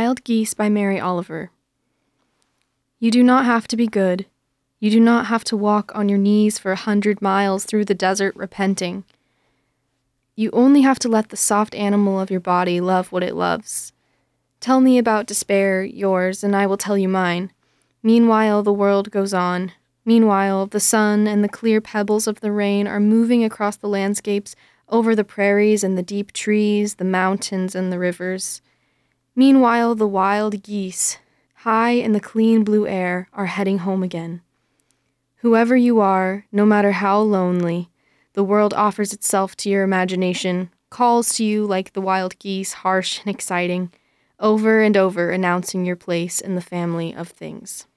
Wild Geese by Mary Oliver. You do not have to be good. You do not have to walk on your knees for 100 miles through the desert repenting. You only have to let the soft animal of your body love what it loves. Tell me about despair, yours, and I will tell you mine. Meanwhile, the world goes on. Meanwhile, the sun and the clear pebbles of the rain are moving across the landscapes, over the prairies and the deep trees, the mountains and the rivers. Meanwhile, the wild geese, high in the clean blue air, are heading home again. Whoever you are, no matter how lonely, the world offers itself to your imagination, calls to you like the wild geese, harsh and exciting, over and over announcing your place in the family of things.